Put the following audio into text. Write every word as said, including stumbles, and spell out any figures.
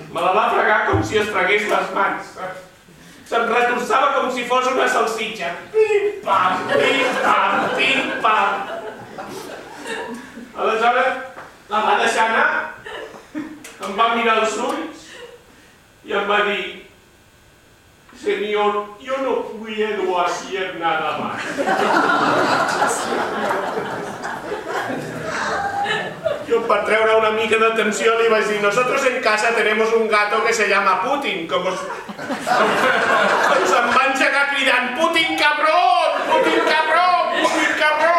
Me la va fregar com si es fregués les mans. Se'm retorçava com si fos una salsitxa. Pim-pam, pim-pam, pim-pam. Aleshores, la va deixar anar, em va mirar els ulls i em va dir: Señor, yo no puedo hacer nada más. Yo, per treure una mica de tensió, li vaig dir: nosotros en casa tenemos un gato que se llama Putin. Com us... com se'm va engegar cridant: Putin cabrón, Putin cabrón, Putin cabrón.